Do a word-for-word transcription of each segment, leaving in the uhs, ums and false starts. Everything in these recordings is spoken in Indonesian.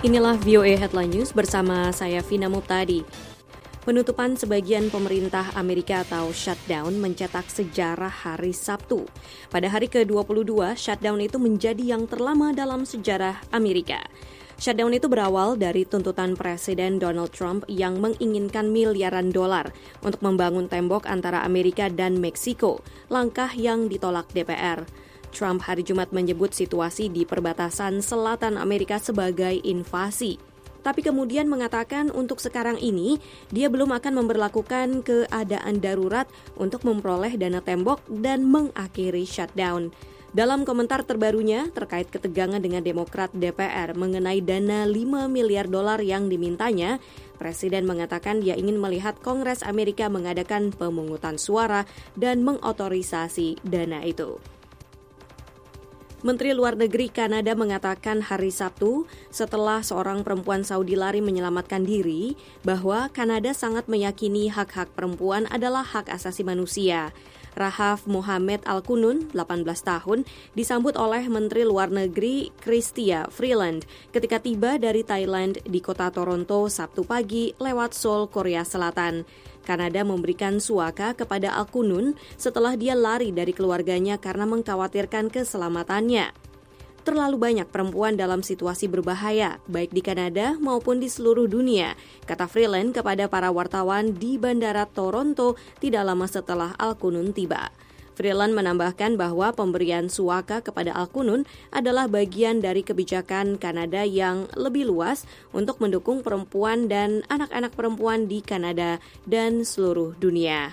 Inilah V O A Headline News bersama saya Vina Muptadi. Penutupan sebagian pemerintah Amerika atau shutdown mencetak sejarah hari Sabtu. Pada hari ke dua puluh dua, shutdown itu menjadi yang terlama dalam sejarah Amerika. Shutdown itu berawal dari tuntutan Presiden Donald Trump yang menginginkan miliaran dolar untuk membangun tembok antara Amerika dan Meksiko, langkah yang ditolak D P R. Trump hari Jumat menyebut situasi di perbatasan selatan Amerika sebagai invasi. Tapi kemudian mengatakan untuk sekarang ini, dia belum akan memberlakukan keadaan darurat untuk memperoleh dana tembok dan mengakhiri shutdown. Dalam komentar terbarunya terkait ketegangan dengan Demokrat D P R mengenai dana lima miliar dolar yang dimintanya, Presiden mengatakan dia ingin melihat Kongres Amerika mengadakan pemungutan suara dan mengotorisasi dana itu. Menteri Luar Negeri Kanada mengatakan hari Sabtu setelah seorang perempuan Saudi lari menyelamatkan diri bahwa Kanada sangat meyakini hak-hak perempuan adalah hak asasi manusia. Rahaf Mohamed Al-Qunun, delapan belas tahun, disambut oleh Menteri Luar Negeri Chrystia Freeland ketika tiba dari Thailand di kota Toronto Sabtu pagi lewat Seoul, Korea Selatan. Kanada memberikan suaka kepada Al-Qunun setelah dia lari dari keluarganya karena mengkhawatirkan keselamatannya. Terlalu banyak perempuan dalam situasi berbahaya, baik di Kanada maupun di seluruh dunia, kata Freeland kepada para wartawan di Bandara Toronto tidak lama setelah Al-Qunun tiba. Freeland menambahkan bahwa pemberian suaka kepada Al-Qunun adalah bagian dari kebijakan Kanada yang lebih luas untuk mendukung perempuan dan anak-anak perempuan di Kanada dan seluruh dunia.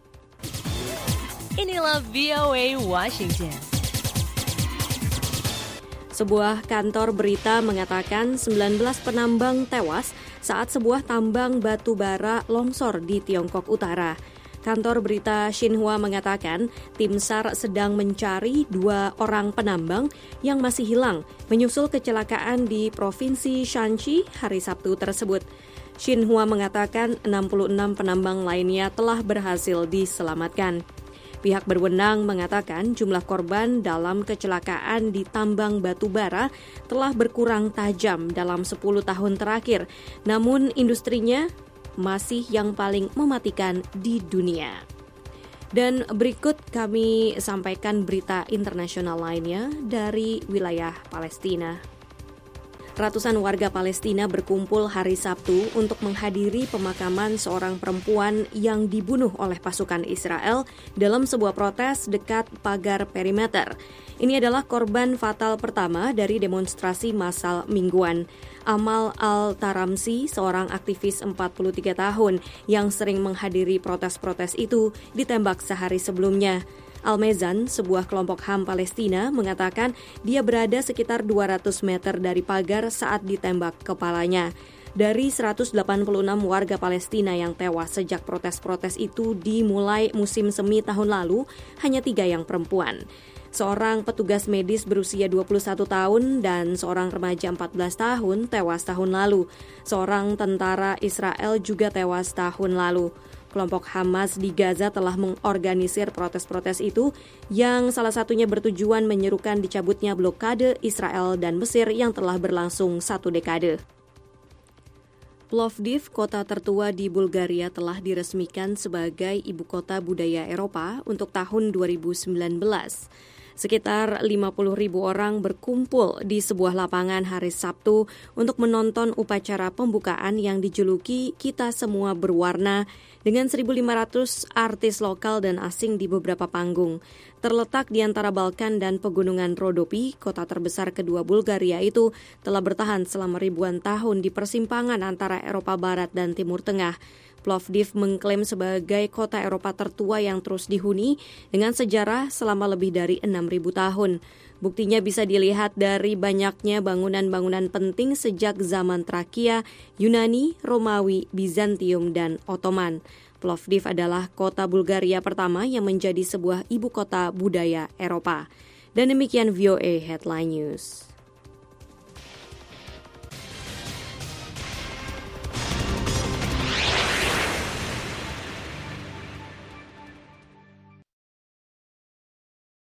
Inilah V O A Washington. Sebuah kantor berita mengatakan sembilan belas penambang tewas saat sebuah tambang batu bara longsor di Tiongkok Utara. Kantor berita Xinhua mengatakan tim SAR sedang mencari dua orang penambang yang masih hilang menyusul kecelakaan di Provinsi Shanxi hari Sabtu tersebut. Xinhua mengatakan enam puluh enam penambang lainnya telah berhasil diselamatkan. Pihak berwenang mengatakan jumlah korban dalam kecelakaan di tambang batu bara telah berkurang tajam dalam sepuluh tahun terakhir, namun industrinya masih yang paling mematikan di dunia. Dan berikut kami sampaikan berita internasional lainnya dari wilayah Palestina. Ratusan warga Palestina berkumpul hari Sabtu untuk menghadiri pemakaman seorang perempuan yang dibunuh oleh pasukan Israel dalam sebuah protes dekat pagar perimeter. Ini adalah korban fatal pertama dari demonstrasi massal mingguan. Amal Al-Taramsi, seorang aktivis empat puluh tiga tahun yang sering menghadiri protes-protes itu, ditembak sehari sebelumnya. Al-Mezan, sebuah kelompok H A M Palestina, mengatakan dia berada sekitar dua ratus meter dari pagar saat ditembak kepalanya. Dari seratus delapan puluh enam warga Palestina yang tewas sejak protes-protes itu dimulai musim semi tahun lalu, hanya tiga yang perempuan. Seorang petugas medis berusia dua puluh satu tahun dan seorang remaja empat belas tahun tewas tahun lalu. Seorang tentara Israel juga tewas tahun lalu. Kelompok Hamas di Gaza telah mengorganisir protes-protes itu yang salah satunya bertujuan menyerukan dicabutnya blokade Israel dan Mesir yang telah berlangsung satu dekade. Plovdiv, kota tertua di Bulgaria, telah diresmikan sebagai ibu kota budaya Eropa untuk tahun dua ribu sembilan belas. Sekitar lima puluh ribu orang berkumpul di sebuah lapangan hari Sabtu untuk menonton upacara pembukaan yang dijuluki Kita Semua Berwarna dengan seribu lima ratus artis lokal dan asing di beberapa panggung. Terletak di antara Balkan dan pegunungan Rodopi, kota terbesar kedua Bulgaria itu telah bertahan selama ribuan tahun di persimpangan antara Eropa Barat dan Timur Tengah. Plovdiv mengklaim sebagai kota Eropa tertua yang terus dihuni dengan sejarah selama lebih dari enam ribu tahun. Buktinya bisa dilihat dari banyaknya bangunan-bangunan penting sejak zaman Trakia, Yunani, Romawi, Bizantium, dan Ottoman. Plovdiv adalah kota Bulgaria pertama yang menjadi sebuah ibu kota budaya Eropa. Dan demikian V O A Headline News.